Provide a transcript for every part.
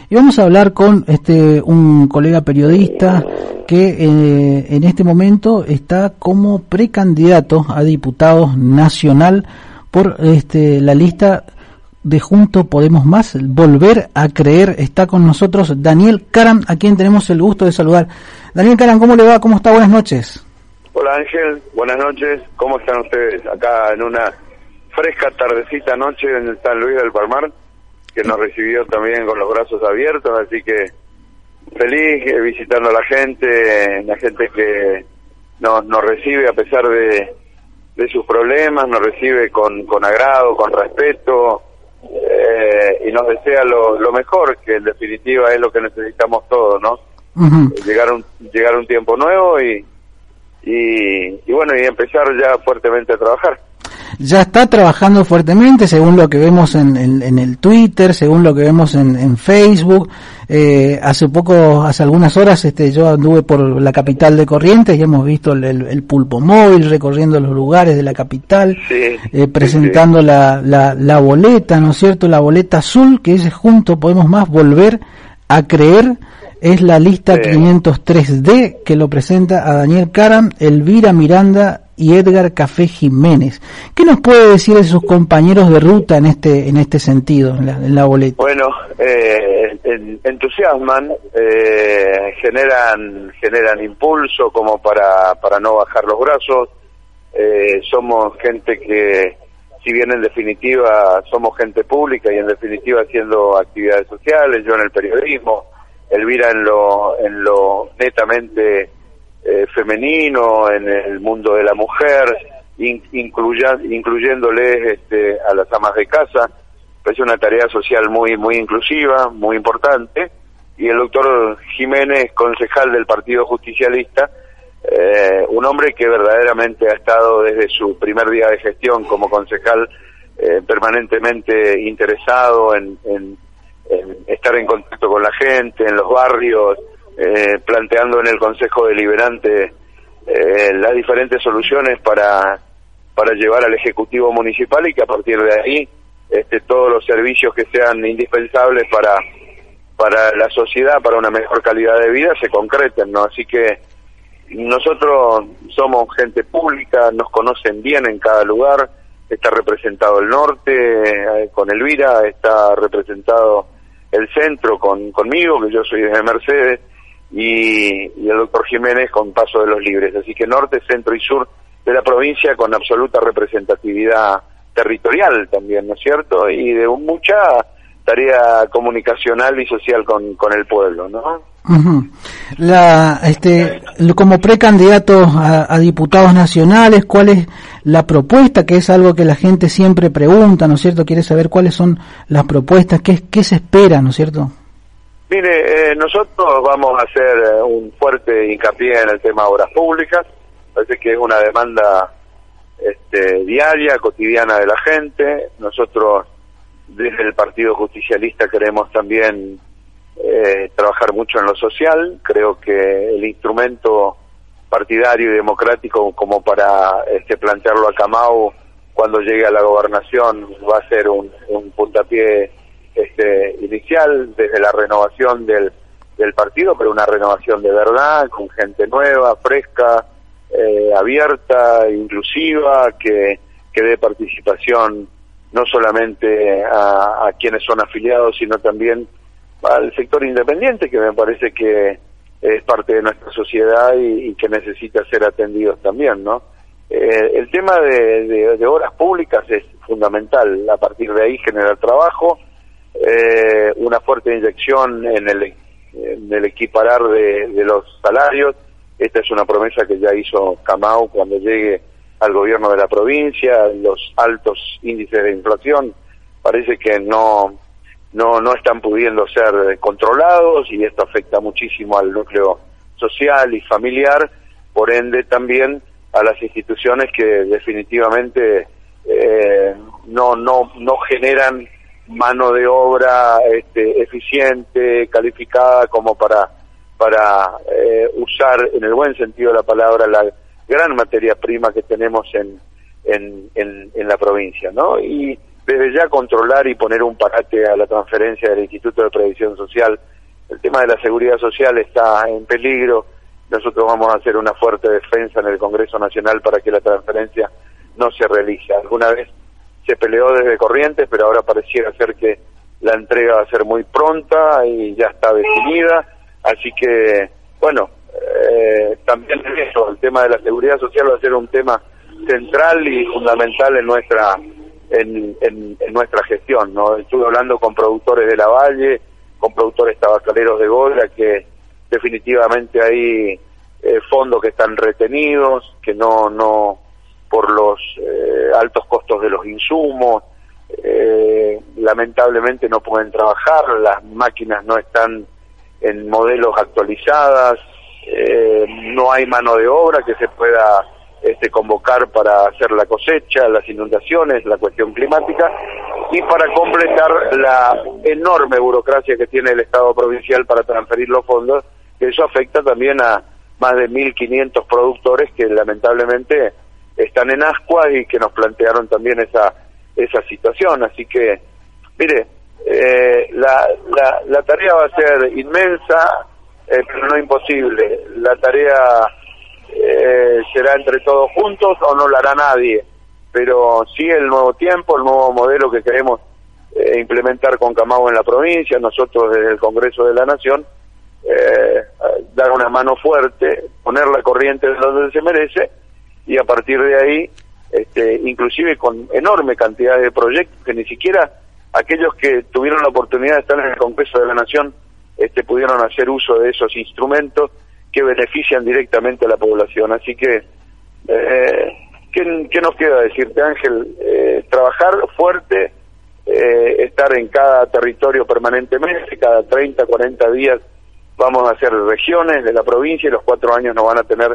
y vamos a hablar con un colega periodista que en este momento está como precandidato a diputado nacional por la lista de Juntos Podemos Más, Volver a Creer. Está con nosotros Daniel Caram, a quien tenemos el gusto de saludar. Daniel Caram, ¿cómo le va? ¿Cómo está? Buenas noches. Hola Ángel, buenas noches. ¿Cómo están ustedes? Acá en una fresca tardecita noche en San Luis del Palmar, que nos recibió también con los brazos abiertos, así que feliz visitando a la gente que nos recibe a pesar de sus problemas, nos recibe con agrado, con respeto, y nos desea lo mejor, que en definitiva es lo que necesitamos todos, ¿no? Uh-huh. Llegar un tiempo nuevo y bueno, y empezar ya fuertemente a trabajar. Ya está trabajando fuertemente, según lo que vemos en el Twitter, según lo que vemos en Facebook. Hace algunas horas yo anduve por la capital de Corrientes y hemos visto el pulpo móvil recorriendo los lugares de la capital, sí, presentando sí. La boleta, ¿no es cierto? La boleta azul, que es Juntos Podemos Más, Volver a Creer. Es la lista sí. 503D, que lo presenta a Daniel Caram, Elvira Miranda y Edgar Café Jiménez. ¿Qué nos puede decir de sus compañeros de ruta en este sentido, en la boleta? Bueno, entusiasman, generan impulso como para no bajar los brazos. Somos gente que, si bien en definitiva somos gente pública y en definitiva haciendo actividades sociales, yo en el periodismo, Elvira en lo netamente femenino, en el mundo de la mujer, incluyéndoles a las amas de casa. Es una tarea social muy inclusiva, muy importante, y el doctor Jiménez, concejal del Partido Justicialista, un hombre que verdaderamente ha estado desde su primer día de gestión como concejal permanentemente interesado en estar en contacto con la gente, en los barrios, planteando en el Consejo Deliberante las diferentes soluciones para llevar al Ejecutivo Municipal, y que a partir de ahí todos los servicios que sean indispensables para la sociedad, para una mejor calidad de vida, se concreten, ¿no? Así que nosotros somos gente pública, nos conocen bien en cada lugar. Está representado el norte con Elvira, está representado el centro conmigo, que yo soy de Mercedes, y el doctor Jiménez con Paso de los Libres. Así que norte, centro y sur de la provincia con absoluta representatividad territorial también, ¿no es cierto? Y de mucha tarea comunicacional y social con el pueblo, ¿no? Uh-huh. Como precandidato a diputados nacionales, ¿cuál es la propuesta? Que es algo que la gente siempre pregunta, ¿no es cierto? Quiere saber cuáles son las propuestas, qué se espera, ¿no es cierto? Mire, nosotros vamos a hacer un fuerte hincapié en el tema de obras públicas. Parece que es una demanda diaria, cotidiana de la gente. Nosotros desde el Partido Justicialista queremos también trabajar mucho en lo social. Creo que el instrumento partidario y democrático como para plantearlo a Camau cuando llegue a la gobernación va a ser un puntapié inicial desde la renovación del partido, pero una renovación de verdad, con gente nueva, fresca, abierta, inclusiva, que dé participación no solamente a quienes son afiliados, sino también al sector independiente, que me parece que es parte de nuestra sociedad y que necesita ser atendidos también, ¿no? El tema de obras públicas es fundamental. A partir de ahí generar trabajo, una fuerte inyección en el equiparar de los salarios. Esta es una promesa que ya hizo Camau cuando llegue al gobierno de la provincia. Los altos índices de inflación parece que no están pudiendo ser controlados, y esto afecta muchísimo al núcleo social y familiar, por ende también a las instituciones que definitivamente no generan mano de obra eficiente, calificada como para usar en el buen sentido de la palabra la gran materia prima que tenemos en la provincia, ¿no? Y desde ya controlar y poner un parate a la transferencia del Instituto de Previsión Social. El tema de la seguridad social está en peligro. Nosotros vamos a hacer una fuerte defensa en el Congreso Nacional para que la transferencia no se realice. Alguna vez se peleó desde Corrientes, pero ahora pareciera ser que la entrega va a ser muy pronta y ya está definida. Así que, bueno, también eso, el tema de la seguridad social va a ser un tema central y fundamental en nuestra gestión, ¿no? Estuve hablando con productores de la Valle, con productores tabacaleros de Goya, que definitivamente hay fondos que están retenidos, que no por los altos costos de los insumos, lamentablemente no pueden trabajar, las máquinas no están en modelos actualizadas, no hay mano de obra que se pueda convocar para hacer la cosecha, las inundaciones, la cuestión climática, y para completar la enorme burocracia que tiene el Estado provincial para transferir los fondos, que eso afecta también a más de 1.500 productores que lamentablemente están en ascuas y que nos plantearon también esa situación. Así que, mire, la tarea va a ser inmensa, pero no imposible. La tarea será entre todos juntos o no la hará nadie, pero sí el nuevo tiempo, el nuevo modelo que queremos implementar con Camau en la provincia, nosotros desde el Congreso de la Nación, dar una mano fuerte, poner la corriente donde se merece, y a partir de ahí, inclusive con enorme cantidad de proyectos que ni siquiera aquellos que tuvieron la oportunidad de estar en el Congreso de la Nación pudieron hacer uso de esos instrumentos que benefician directamente a la población. Así que, ¿qué nos queda decirte, Ángel? Trabajar fuerte, estar en cada territorio permanentemente, cada 30, 40 días vamos a hacer regiones de la provincia, y los 4 años nos van a tener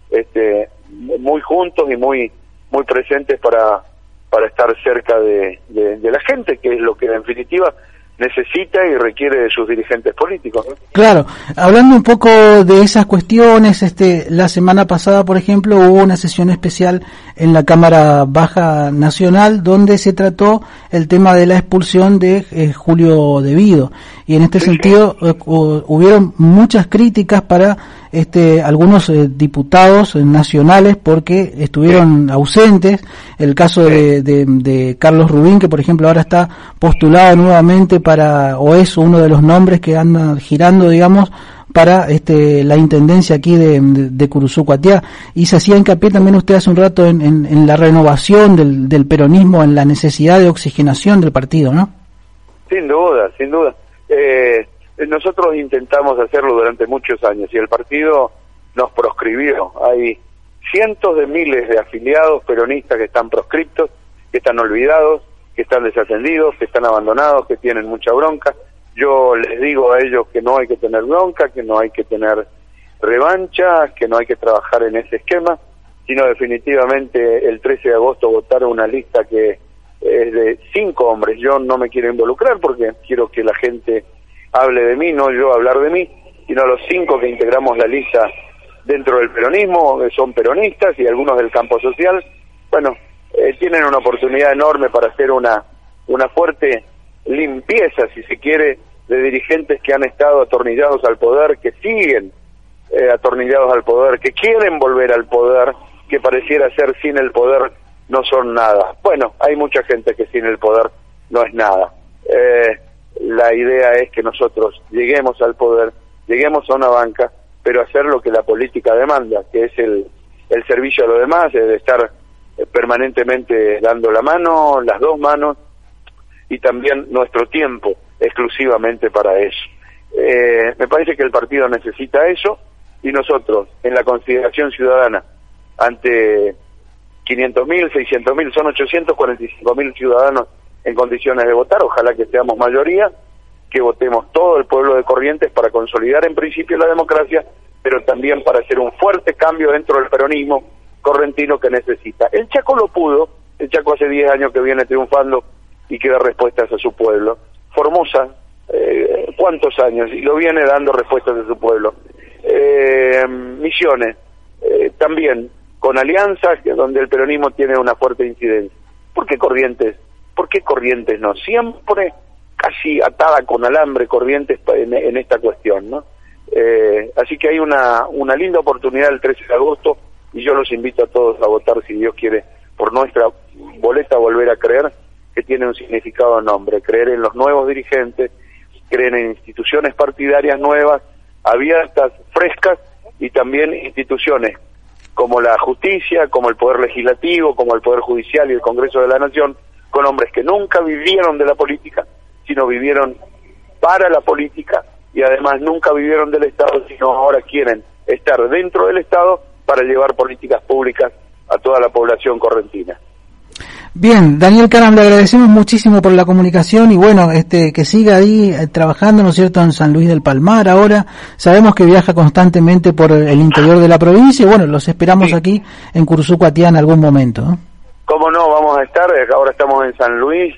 muy juntos y muy presentes para estar cerca de la gente, que es lo que en definitiva necesita y requiere de sus dirigentes políticos, ¿no? Claro, hablando un poco de esas cuestiones, la semana pasada, por ejemplo, hubo una sesión especial en la Cámara Baja Nacional donde se trató el tema de la expulsión de Julio Devido, y en este sentido hubieron muchas críticas para algunos diputados nacionales porque estuvieron ausentes. El caso de Carlos Rubín, que por ejemplo ahora está postulado nuevamente o es uno de los nombres que andan girando, digamos, para la intendencia aquí de Curuzú-Cuatiá, y se hacía hincapié también usted hace un rato en la renovación del peronismo, en la necesidad de oxigenación del partido, ¿no? Sin duda, sin duda. Nosotros intentamos hacerlo durante muchos años y el partido nos proscribió. Hay cientos de miles de afiliados peronistas que están proscriptos, que están olvidados, que están desatendidos, que están abandonados, que tienen mucha bronca. Yo les digo a ellos que no hay que tener bronca, que no hay que tener revancha, que no hay que trabajar en ese esquema, sino definitivamente el 13 de agosto votar una lista que es de 5 hombres. Yo no me quiero involucrar porque quiero que la gente hable de mí, no yo hablar de mí, sino los 5 que integramos la lista dentro del peronismo, que son peronistas y algunos del campo social. Bueno, tienen una oportunidad enorme para hacer una fuerte limpieza, si se quiere, de dirigentes que han estado atornillados al poder, que siguen atornillados al poder, que quieren volver al poder, que pareciera ser sin el poder no son nada. Bueno, hay mucha gente que sin el poder no es nada. La idea es que nosotros lleguemos al poder, lleguemos a una banca, pero hacer lo que la política demanda, que es el servicio a los demás, de estar permanentemente dando la mano, las 2 manos, y también nuestro tiempo exclusivamente para eso. Me parece que el partido necesita eso, y nosotros, en la consideración ciudadana, ante 500.000, 600.000, son 845.000 ciudadanos en condiciones de votar, ojalá que seamos mayoría, que votemos todo el pueblo de Corrientes para consolidar en principio la democracia, pero también para hacer un fuerte cambio dentro del peronismo correntino que necesita. El Chaco lo pudo, el Chaco hace 10 años que viene triunfando y que da respuestas a su pueblo. Formosa, ¿cuántos años? Y lo viene dando respuestas a su pueblo. Misiones, también con alianzas donde el peronismo tiene una fuerte incidencia. ¿Por qué Corrientes ¿por qué Corrientes no? Siempre casi atada con alambre Corrientes en esta cuestión, ¿no? Así que hay una linda oportunidad el 13 de agosto y yo los invito a todos a votar, si Dios quiere, por nuestra boleta Volver a Creer, que tiene un significado nombre, creer en los nuevos dirigentes, creer en instituciones partidarias nuevas, abiertas, frescas, y también instituciones como la justicia, como el Poder Legislativo, como el Poder Judicial y el Congreso de la Nación, con hombres que nunca vivieron de la política, sino vivieron para la política, y además nunca vivieron del Estado, sino ahora quieren estar dentro del Estado para llevar políticas públicas a toda la población correntina. Bien, Daniel Caram, le agradecemos muchísimo por la comunicación y bueno, que siga ahí trabajando, ¿no es cierto?, en San Luis del Palmar ahora. Sabemos que viaja constantemente por el interior de la provincia y bueno, los esperamos aquí en Curuzucuatiá en algún momento, ¿no? Cómo no, vamos a estar, ahora estamos en San Luis,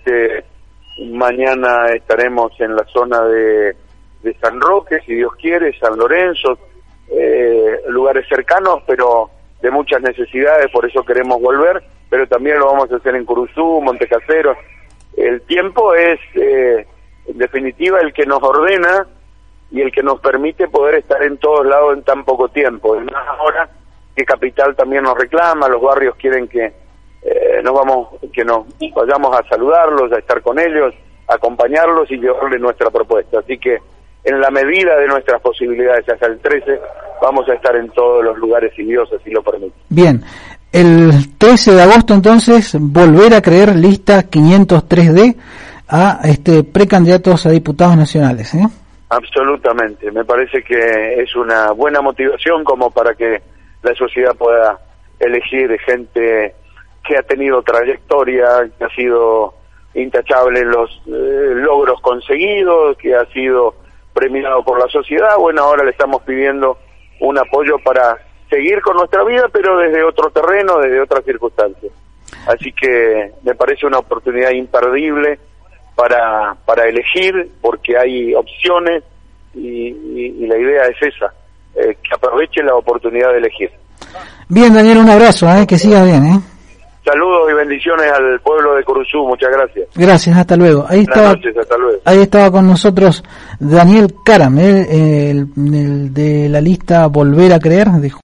mañana estaremos en la zona de San Roque, si Dios quiere, San Lorenzo, lugares cercanos, pero de muchas necesidades, por eso queremos volver, pero también lo vamos a hacer en Curuzú, Montecaseros. El tiempo es, en definitiva, el que nos ordena y el que nos permite poder estar en todos lados en tan poco tiempo. Y más ahora que Capital también nos reclama, los barrios quieren que nos vayamos a saludarlos, a estar con ellos, a acompañarlos y llevarles nuestra propuesta. Así que en la medida de nuestras posibilidades hasta el 13 vamos a estar en todos los lugares, si Dios así lo permite. Bien, el 13 de agosto entonces, Volver a Creer, lista 503D a precandidatos a diputados nacionales, ¿eh? Absolutamente, me parece que es una buena motivación como para que la sociedad pueda elegir gente que ha tenido trayectoria, que ha sido intachable en los logros conseguidos, que ha sido premiado por la sociedad. Bueno, ahora le estamos pidiendo un apoyo para seguir con nuestra vida, pero desde otro terreno, desde otras circunstancias. Así que me parece una oportunidad imperdible para elegir, porque hay opciones y la idea es esa, que aprovechen la oportunidad de elegir. Bien, Daniel, un abrazo, que siga bien, Saludos y bendiciones al pueblo de Curuzú, muchas gracias. Gracias, hasta luego. Buenas noches, hasta luego. Ahí estaba con nosotros Daniel Caram, el de la lista Volver a Creer, dijo.